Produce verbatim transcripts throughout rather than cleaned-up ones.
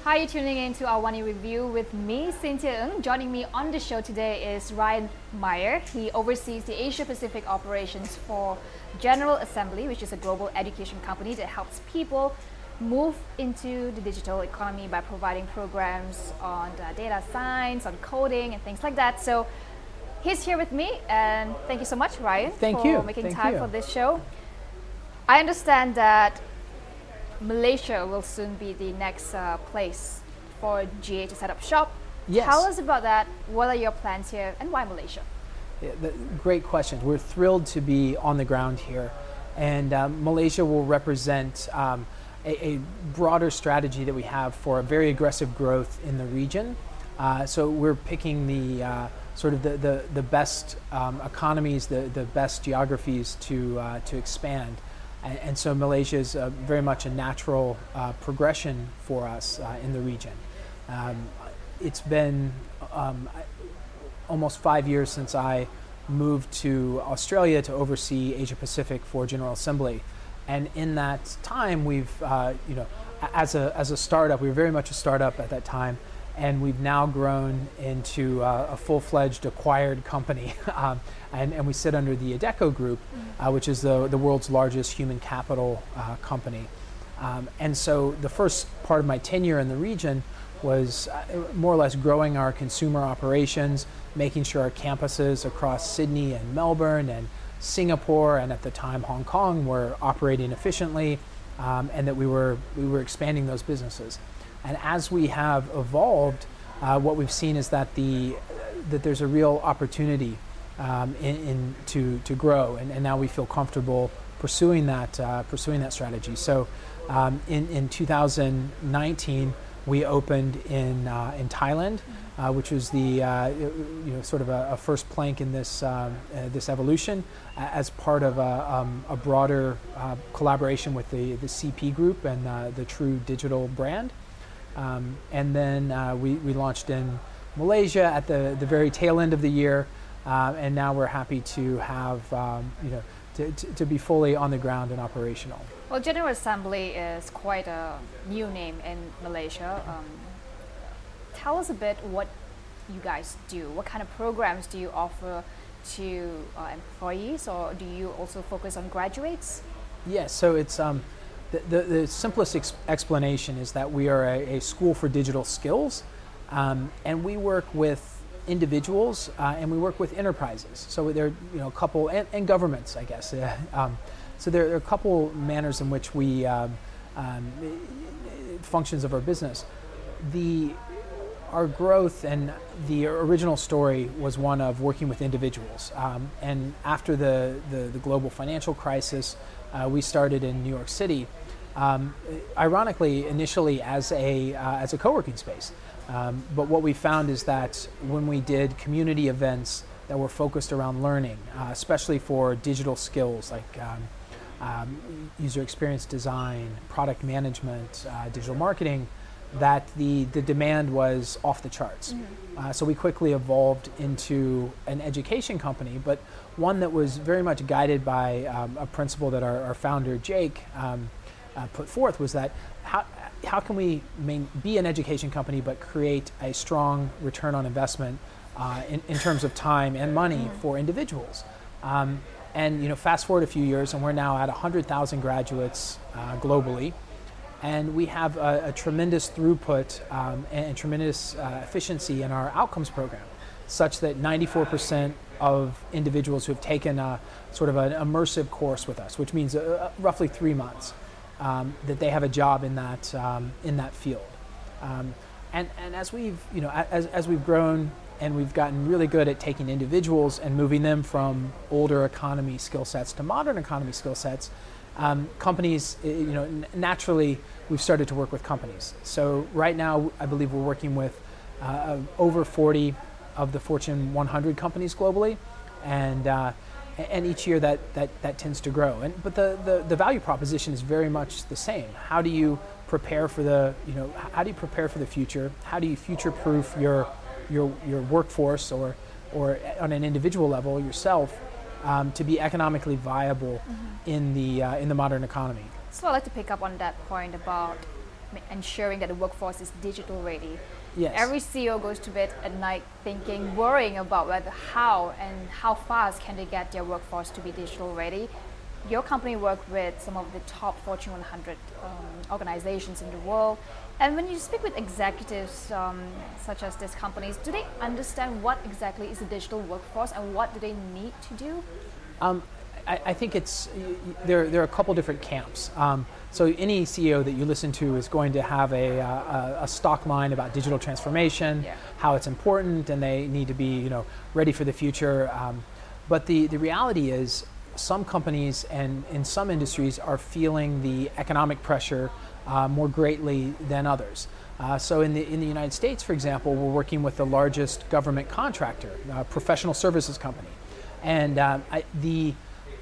Hi, you're tuning in to our One Year Review with me, Cynthia Ng. Joining me on the show today is Ryan Meyer. He oversees the Asia Pacific operations for General Assembly, which is a global education company that helps people move into the digital economy by providing programs on uh, data science, on coding, and things like that. So he's here with me, and thank you so much, Ryan, thank for you. making thank time you. for this show. I understand that Malaysia will soon be the next uh, place for G A to set up shop. Yes. Tell us about that. What are your plans here and why Malaysia? Yeah, the, great questions. We're thrilled to be on the ground here. And um, Malaysia will represent um, a, a broader strategy that we have for a very aggressive growth in the region. Uh, so we're picking the uh, sort of the, the, the best um, economies, the, the best geographies to, uh, to expand. And, and so Malaysia is uh, very much a natural uh, progression for us uh, in the region. Um, it's been um, almost five years since I moved to Australia to oversee Asia Pacific for General Assembly. And in that time, we've, uh, you know, as a, as a startup, we were very much a startup at that time, and we've now grown into uh, a full-fledged acquired company. um, and, and we sit under the Adecco Group, uh, which is the, the world's largest human capital uh, company. Um, and so the first part of my tenure in the region was uh, more or less growing our consumer operations, making sure our campuses across Sydney and Melbourne and Singapore and at the time Hong Kong were operating efficiently, um, and that we were we were expanding those businesses. And as we have evolved, uh, what we've seen is that the that there's a real opportunity um, in, in to to grow, and, and now we feel comfortable pursuing that uh, pursuing that strategy. So um, in in two thousand nineteen. We opened in uh, in Thailand, uh, which was the uh, you know sort of a, a first plank in this um, uh, this evolution, uh, as part of a, um, a broader uh, collaboration with the the C P Group and uh, the True Digital brand, um, and then uh, we we launched in Malaysia at the the very tail end of the year, uh, and now we're happy to have um, you know to, to to be fully on the ground and operational. Well, General Assembly is quite a new name in Malaysia. Um, tell us a bit what you guys do. What kind of programs do you offer to uh, employees, or do you also focus on graduates? Yes, so it's um, the, the, the simplest ex- explanation is that we are a, a school for digital skills, um, and we work with individuals uh, and we work with enterprises. So there are you know a couple and, and governments, I guess. Uh, um, So there are a couple manners in which we um, um, functions of our business. The our growth and the original story was one of working with individuals. Um, and after the, the, the global financial crisis, uh, we started in New York City. Um, ironically, initially as a uh, as a co-working space. Um, but what we found is that when we did community events that were focused around learning, uh, especially for digital skills like um, Um, user experience design, product management, uh, digital marketing, that the, the demand was off the charts. Mm-hmm. Uh, so we quickly evolved into an education company, but one that was very much guided by um, a principle that our, our founder, Jake, um, uh, put forth, was that how, how can we main, be an education company but create a strong return on investment uh, in, in terms of time and money mm-hmm. for individuals. Um, And you know, fast forward a few years, and we're now at one hundred thousand graduates uh, globally, and we have a, a tremendous throughput um, and, and tremendous uh, efficiency in our outcomes program, such that ninety-four percent of individuals who have taken a, sort of an immersive course with us, which means uh, roughly three months, um, that they have a job in that um, in that field. Um, and and as we've you know as as we've grown. And we've gotten really good at taking individuals and moving them from older economy skill sets to modern economy skill sets. Um, companies, you know, n- naturally, we've started to work with companies. So right now, I believe we're working with uh, over forty of the Fortune one hundred companies globally, and uh, and each year that, that that tends to grow. And but the, the the value proposition is very much the same. How do you prepare for the you know how do you prepare for the future? How do you future-proof your your your workforce or or on an individual level yourself um, to be economically viable mm-hmm. in the uh, in the modern economy? So I'd like to pick up on that point about ma- ensuring that the workforce is digital ready. Yes. Every C E O goes to bed at night thinking, worrying about whether how and how fast can they get their workforce to be digital ready. Your company worked with some of the top Fortune one hundred um, organizations in the world. And when you speak with executives um, such as these companies, do they understand what exactly is the digital workforce and what do they need to do? Um, I, I think it's there. There are a couple different camps. Um, so any C E O that you listen to is going to have a, a, a stock line about digital transformation, Yeah. how it's important, and they need to be you know ready for the future. Um, but the the reality is, some companies and in some industries are feeling the economic pressure uh, more greatly than others. Uh, so in the in the United States, for example, we're working with the largest government contractor, a professional services company, and um, I, the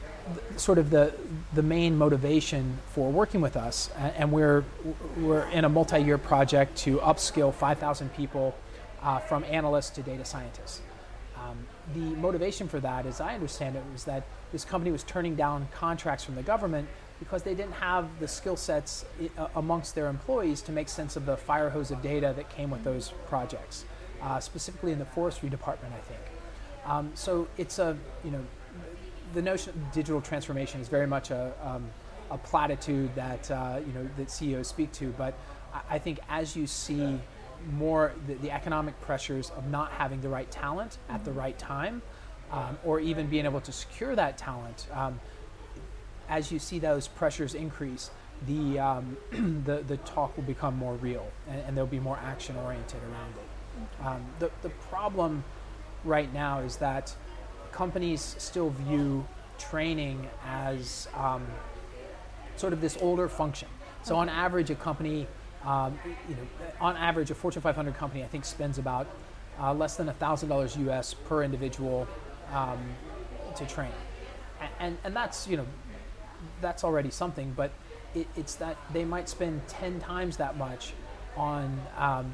sort of the the main motivation for working with us, and we're we're in a multi-year project to upskill five thousand people uh, from analysts to data scientists. Um, the motivation for that, as I understand it, was that this company was turning down contracts from the government because they didn't have the skill sets I- amongst their employees to make sense of the fire hose of data that came with those projects, uh, specifically in the forestry department, I think. Um, so it's a, you know, the notion of digital transformation is very much a, um, a platitude that uh, you know that C E Os speak to. But I, I think as you see more the, the economic pressures of not having the right talent at the right time, um, or even being able to secure that talent, um, as you see those pressures increase, the um, the the talk will become more real, and, and there'll be more action oriented around it. Um, the the problem right now is that companies still view training as um, sort of this older function. So on average, a company, um, you know, on average, a Fortune five hundred company, I think, spends about uh, less than one thousand dollars U S per individual um, to train. A- And, and that's, you know, that's already something, but it, it's that they might spend ten times that much on, um,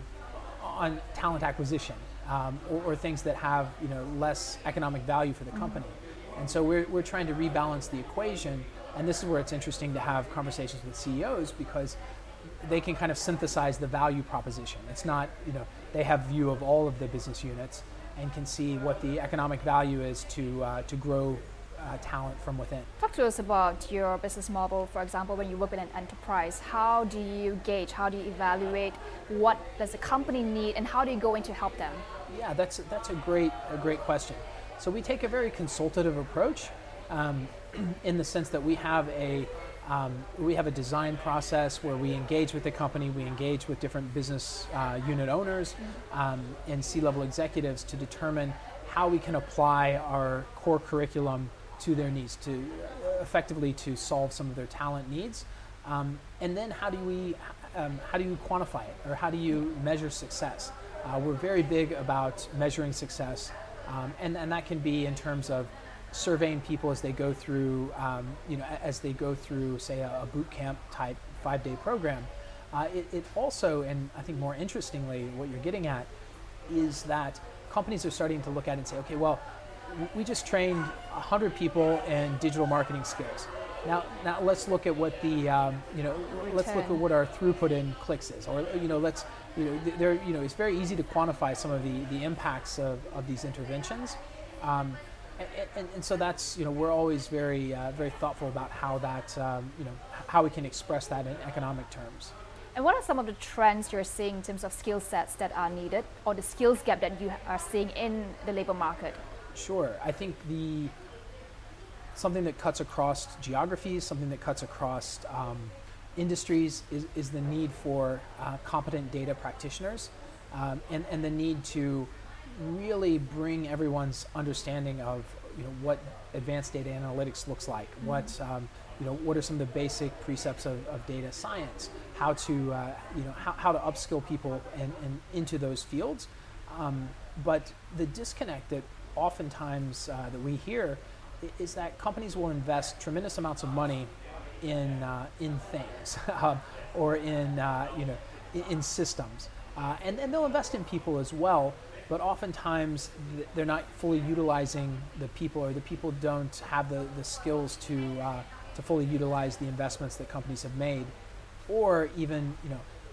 on talent acquisition. Um, or, or things that have you know less economic value for the company, and so we're we're trying to rebalance the equation. And this is where it's interesting to have conversations with C E Os because they can kind of synthesize the value proposition. It's not you know they have view of all of the business units and can see what the economic value is to uh, to grow uh, talent from within. Talk to us about your business model. For example, when you work with an enterprise, how do you gauge, how do you evaluate what does the company need and how do you go in to help them? Yeah, that's that's a great a great question. So we take a very consultative approach, um, in the sense that we have a um, we have a design process where we engage with the company, we engage with different business uh, unit owners um, and C-level executives to determine how we can apply our core curriculum to their needs, to uh, effectively to solve some of their talent needs, um, and then how do we um, how do you quantify it, or how do you measure success? Uh, we're very big about measuring success, um, and, and that can be in terms of surveying people as they go through, um, you know, as they go through, say, a, a boot camp type five-day program. Uh, it, it also, and I think more interestingly, what you're getting at is that companies are starting to look at it and say, okay, well, w- we just trained one hundred people in digital marketing skills. Now, now let's look at what the, um, you know, let's look at what our throughput in clicks is, or you know, let's, you know, th- there, you know, it's very easy to quantify some of the, the impacts of, of these interventions, um, and, and, and so that's, you know, we're always very, uh, very thoughtful about how that, um, you know, h- how we can express that in economic terms. And what are some of the trends you're seeing in terms of skill sets that are needed or the skills gap that you are seeing in the labor market? Sure, I think the something that cuts across geographies, something that cuts across um, industries is, is the need for uh, competent data practitioners, um, and, and the need to really bring everyone's understanding of you know what advanced data analytics looks like, mm-hmm. what um, you know what are some of the basic precepts of, of data science, how to uh, you know how, how to upskill people and, and into those fields, um, but the disconnect that oftentimes uh, that we hear is that companies will invest tremendous amounts of money in uh, in things um, or in uh, you know in, in systems, uh, and and they'll invest in people as well. But oftentimes th- they're not fully utilizing the people, or the people don't have the, the skills to uh, to fully utilize the investments that companies have made, or even you know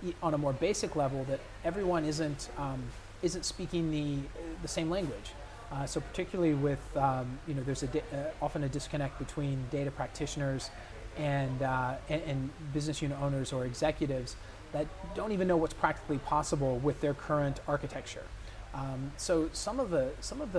e- on a more basic level that everyone isn't um, isn't speaking the the same language. Uh, so particularly with um, you know there's a di- uh, often a disconnect between data practitioners and, uh, and and business unit owners or executives that don't even know what's practically possible with their current architecture. Um, so some of the some of the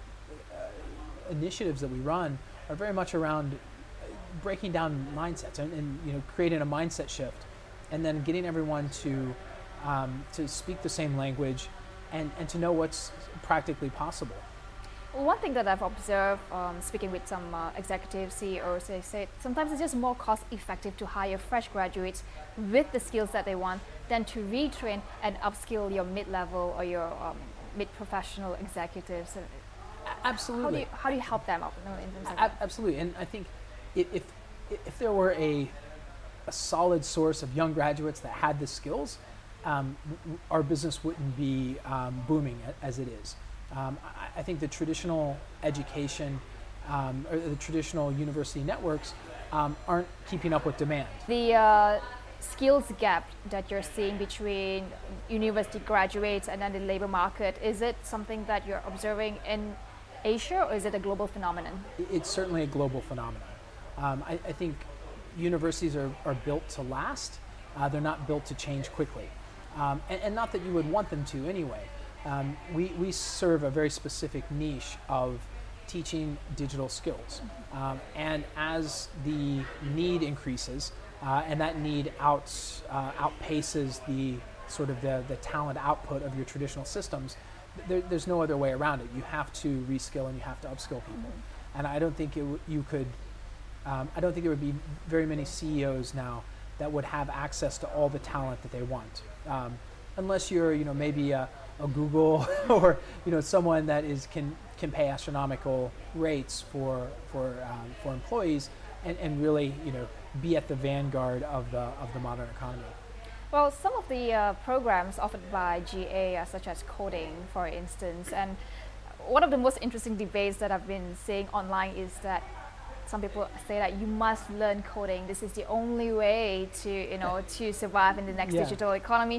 uh, initiatives that we run are very much around breaking down mindsets and, and you know creating a mindset shift, and then getting everyone to um, to speak the same language and, and to know what's practically possible. One thing that I've observed, um, speaking with some uh, executive C E Os, they say sometimes it's just more cost effective to hire fresh graduates with the skills that they want than to retrain and upskill your mid-level or your um, mid-professional executives. Absolutely. How do you, how do you help them out in terms of A- that? absolutely, and I think if, if if there were a a solid source of young graduates that had the skills, um, w- w- our business wouldn't be um, booming a- as it is. Um, I, I think the traditional education um, or the traditional university networks um, aren't keeping up with demand. The uh, skills gap that you're seeing between university graduates and then the labor market, is it something that you're observing in Asia, or is it a global phenomenon? I- It's certainly a global phenomenon. Um, I, I think universities are, are built to last. Uh, they're not built to change quickly. Um, and, and not that you would want them to anyway. Um, we, we serve a very specific niche of teaching digital skills. Um, and as the need increases, uh, and that need outs, uh, outpaces the sort of the, the talent output of your traditional systems, there, there's no other way around it. You have to reskill and you have to upskill people. Mm-hmm. And I don't think it w- you could, um, I don't think there would be very many C E Os now that would have access to all the talent that they want. Um, unless you're, you know, maybe a, a Google or, you know, someone that is can can pay astronomical rates for for um, for employees and, and really, you know, be at the vanguard of the of the modern economy. Well, some of the uh, programs offered by G A, uh, such as coding, for instance, and one of the most interesting debates that I've been seeing online is that some people say that you must learn coding. This is the only way to, you know, to survive in the next Yeah. digital economy.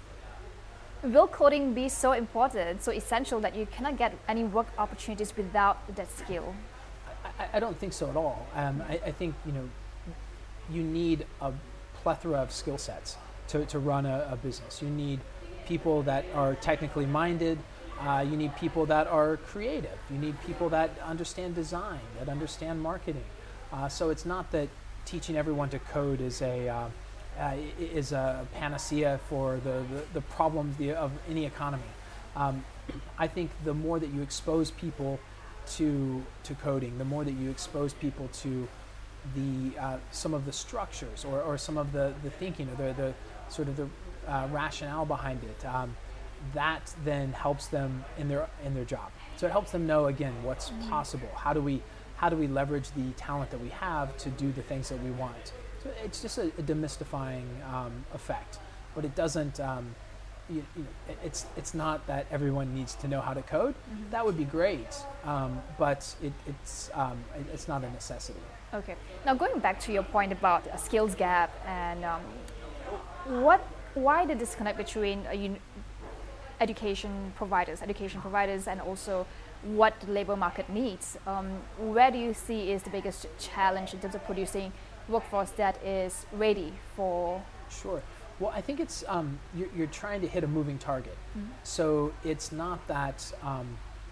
Will coding be so important, so essential that you cannot get any work opportunities without that skill? I, I don't think so at all. Um, I, I think, you know, you need a plethora of skill sets to, to run a, a business. You need people that are technically minded. Uh, you need people that are creative. You need people that understand design, that understand marketing. Uh, so it's not that teaching everyone to code is a uh, uh, is a panacea for the, the, the problems the, of any economy. Um, I think the more that you expose people to to coding, the more that you expose people to the uh, some of the structures or, or some of the, the thinking or the, the sort of the uh, rationale behind it, um, that then helps them in their in their job. So it helps them know again what's mm-hmm. possible. How do we how do we leverage the talent that we have to do the things that we want? So it's just a, a demystifying um, effect, but it doesn't. Um, you, you know, it, it's it's not that everyone needs to know how to code. Mm-hmm. That would be great, um, but it, it's um, it, it's not a necessity. Okay. Now going back to your point about a skills gap and um, what why the disconnect between a un- education providers, education providers, and also what the labor market needs. Um, where do you see is the biggest challenge in terms of producing workforce that is ready for? Sure. Well, I think it's um, you're, you're trying to hit a moving target. Mm-hmm. So it's not that um,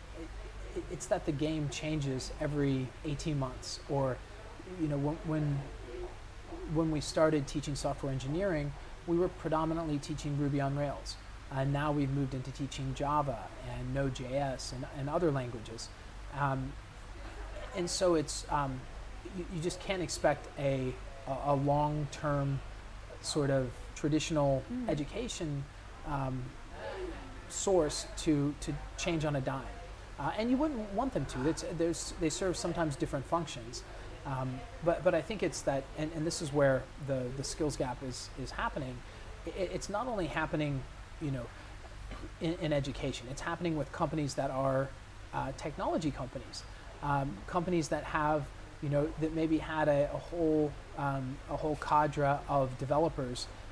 it, it's that the game changes every eighteen months, or you know when when when we started teaching software engineering, we were predominantly teaching Ruby on Rails. And now we've moved into teaching Java and Node.js and, and other languages. Um, and so it's, um, you, you just can't expect a, a, a long-term sort of traditional mm. education um, source to, to change on a dime. Uh, and you wouldn't want them to. It's, there's, they serve sometimes different functions. Um, but, but I think it's that, and, and this is where the, the skills gap is, is happening. It, it's not only happening you know, in, in education. It's happening with companies that are uh, technology companies, um, companies that have, you know, that maybe had a, a whole um, a whole cadre of developers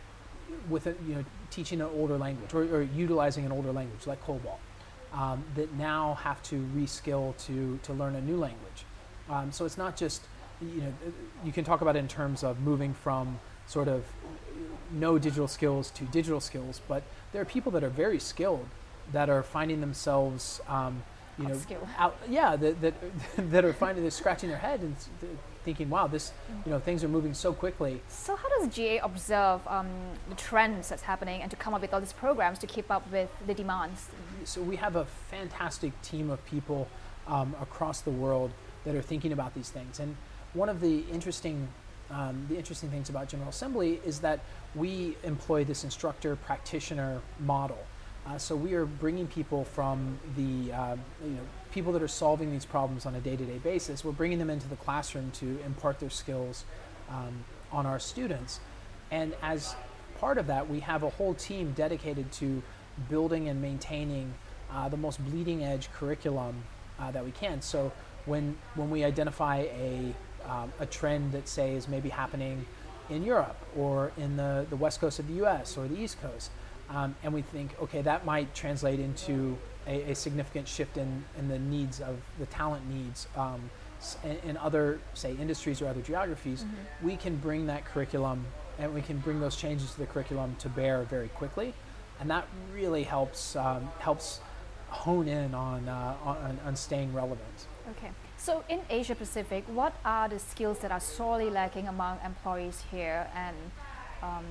with a, you know, teaching an older language or, or utilizing an older language like COBOL, um, that now have to reskill to to learn a new language. Um, so it's not just, you know, you can talk about it in terms of moving from sort of no digital skills to digital skills, but there are people that are very skilled that are finding themselves, um, you know, Upskill. out, yeah, that that, that are finding, they're scratching their head and s- th- thinking, wow, this, you know, things are moving so quickly. So how does G A observe um, the trends that's happening and to come up with all these programs to keep up with the demands? So we have a fantastic team of people um, across the world that are thinking about these things. And one of the interesting, um, the interesting things about General Assembly is that we employ this instructor practitioner model. Uh, so we are bringing people from the, uh, you know, people that are solving these problems on a day-to-day basis. We're bringing them into the classroom to impart their skills um, on our students. And as part of that, we have a whole team dedicated to building and maintaining uh, the most bleeding edge curriculum uh, that we can. So when when we identify a um, a trend that, say, is maybe happening in Europe or in the, the west coast of the U S or the east coast, um, and we think, okay, that might translate into a, a significant shift in, in the needs of the talent needs um, s- in, in other, say, industries or other geographies, Mm-hmm. we can bring that curriculum and we can bring those changes to the curriculum to bear very quickly, and that really helps um, helps hone in on, uh, on on staying relevant. Okay. So in Asia Pacific, what are the skills that are sorely lacking among employees here, and um,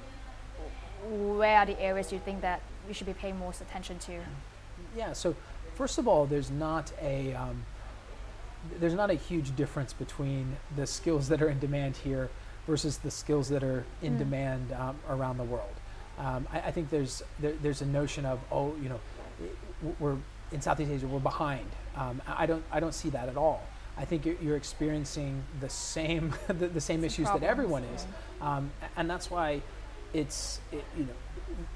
where are the areas you think that we should be paying most attention to? Yeah. So first of all, there's not a um, there's not a huge difference between the skills that are in demand here versus the skills that are in Mm. demand um, around the world. Um, I, I think there's there, there's a notion of, oh, you know, i- we're in Southeast Asia, we're behind. Um, I I don't I don't see that at all. I think you're, you're experiencing the same the, the same issues that problems, everyone is, um, a- and that's why it's it, you know,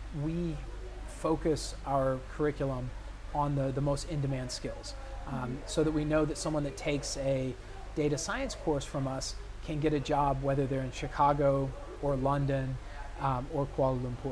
we focus our curriculum on the, the most in-demand skills, um, so that we know that someone that takes a data science course from us can get a job whether they're in Chicago or London um, or Kuala Lumpur.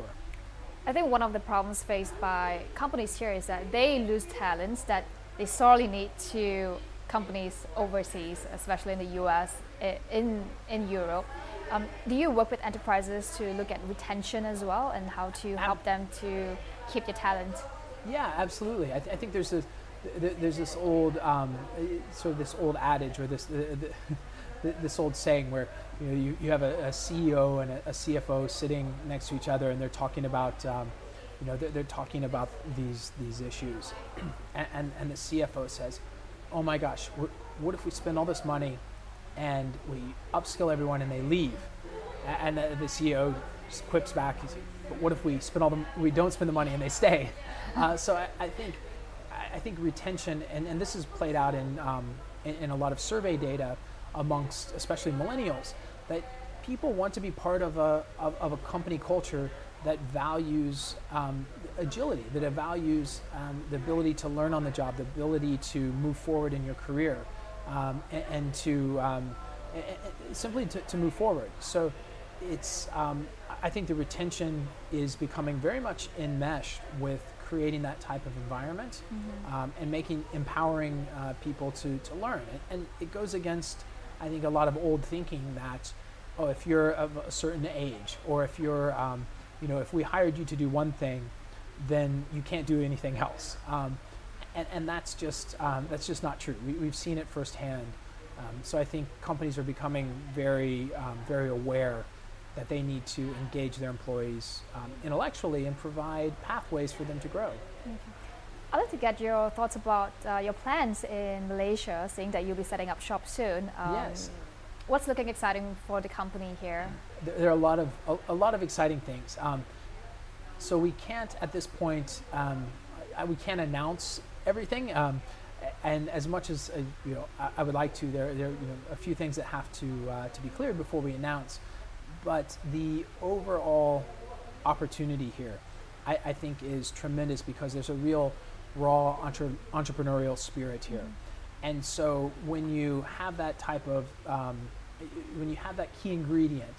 I think one of the problems faced by companies here is that they lose talents that they sorely need to companies overseas, especially in the U S, i- in in Europe. Um, do you work with enterprises to look at retention as well and how to help them to keep their talent? Yeah, absolutely. I, th- I think there's this th- there's this old um, uh, sort of this old adage or this uh, th- this old saying where, you know, you, you have a, a C E O and a, a C F O sitting next to each other and they're talking about um, you know they're, they're talking about these these issues, and, and and the C F O says, oh my gosh, what, what if we spend all this money and we upskill everyone and they leave? A- And the, the C E O just quips back, he's like, but what if we spend all the we don't spend the money and they stay? Uh, so I, I think I I think retention, and, and this is played out in, um, in in a lot of survey data amongst especially millennials, that people want to be part of a of, of a company culture that values um, agility, that it values um, the ability to learn on the job, the ability to move forward in your career, um, and, and to um, a- a- simply to, to move forward. So it's um, I think the retention is becoming very much enmeshed with creating that type of environment, um, and making empowering uh, people to, to learn. And, and it goes against, I think, a lot of old thinking that, oh, if you're of a certain age, or if you're, um, you know, if we hired you to do one thing, then you can't do anything else. Um, and, and that's just um, that's just not true. We, we've seen it firsthand. Um, so I think companies are becoming very um, very aware that they need to engage their employees um, intellectually and provide pathways for them to grow. I'd like to get your thoughts about uh, your plans in Malaysia, seeing that you'll be setting up shop soon. Um, Yes. What's looking exciting for the company here? There, there are a lot of a, a lot of exciting things. Um, so we can't at this point um, I, we can't announce everything. Um, a- and as much as uh, you know, I, I would like to, there there are you know, a few things that have to uh, to be cleared before we announce. But the overall opportunity here, I, I think, is tremendous because there's a real raw entre- entrepreneurial spirit here. And so when you have that type of, um, when you have that key ingredient,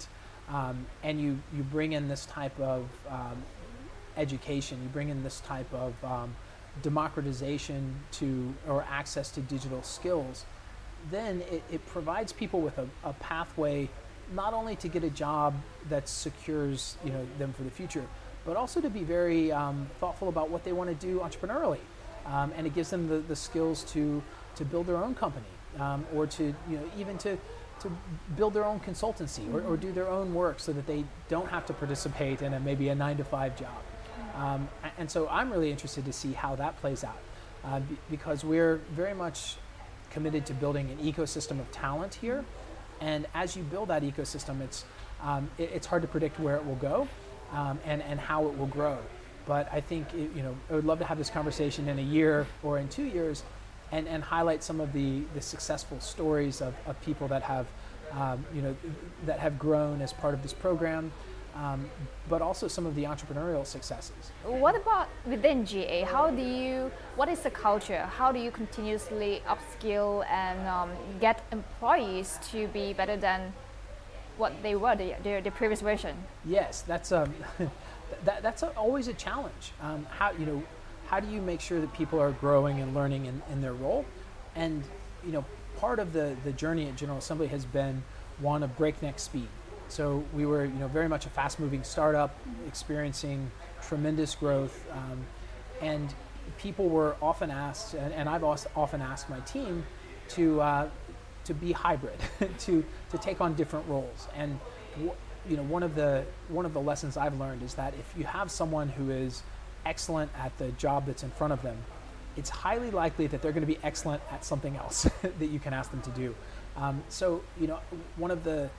um, and you, you bring in this type of um, education, you bring in this type of um, democratization to or access to digital skills, then it, it provides people with a, a pathway not only to get a job that secures you know them for the future, but also to be very um, thoughtful about what they want to do entrepreneurially, um, and it gives them the, the skills to to build their own company, um, or to you know even to to build their own consultancy, or, or do their own work so that they don't have to participate in a maybe a nine to five job. Um, and so I'm really interested to see how that plays out, uh, b- because we're very much committed to building an ecosystem of talent here. And as you build that ecosystem, it's um, it, it's hard to predict where it will go, um, and and how it will grow. But I think it, you know I would love to have this conversation in a year or in two years, and, and highlight some of the, the successful stories of, of people that have um, you know that have grown as part of this program, um, but also some of the entrepreneurial successes. What about within G A? How do you, what is the culture? How do you continuously upskill and um, get employees to be better than what they were, the, the, the previous version? Yes, that's um, that, that's a, always a challenge. Um, how you know, how do you make sure that people are growing and learning in, in their role? And you know, part of the, the journey at General Assembly has been one of breakneck speed. So we were you know very much a fast-moving startup, experiencing tremendous growth, um, and people were often asked, and, and I've also often asked my team to uh, to be hybrid, to to take on different roles. And w- you know one of the one of the lessons I've learned is that if you have someone who is excellent at the job that's in front of them, it's highly likely that they're going to be excellent at something else that you can ask them to do. Um, so you know one of the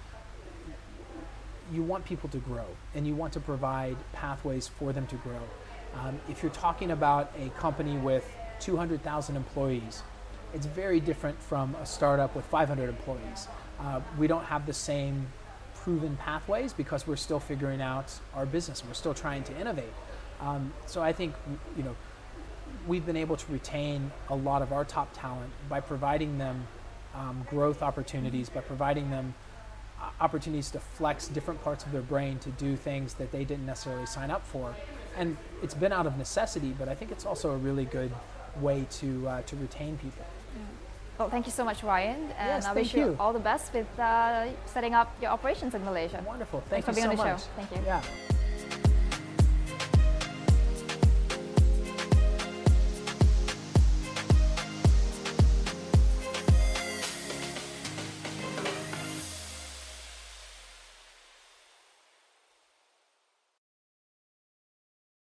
you want people to grow, and you want to provide pathways for them to grow. Um, if you're talking about a company with two hundred thousand employees, it's very different from a startup with five hundred employees. Uh, we don't have the same proven pathways because we're still figuring out our business. We're still trying to innovate. Um, so I think you know we've been able to retain a lot of our top talent by providing them um, growth opportunities, by providing them opportunities to flex different parts of their brain to do things that they didn't necessarily sign up for. And it's been out of necessity, but I think it's also a really good way to uh, to retain people. Well, thank you so much, Ryan, and Yes, I thank wish you, you. all the best with uh, setting up your operations in Malaysia. Wonderful. Thanks Thank for you being so on the much. show. Thank you. Yeah.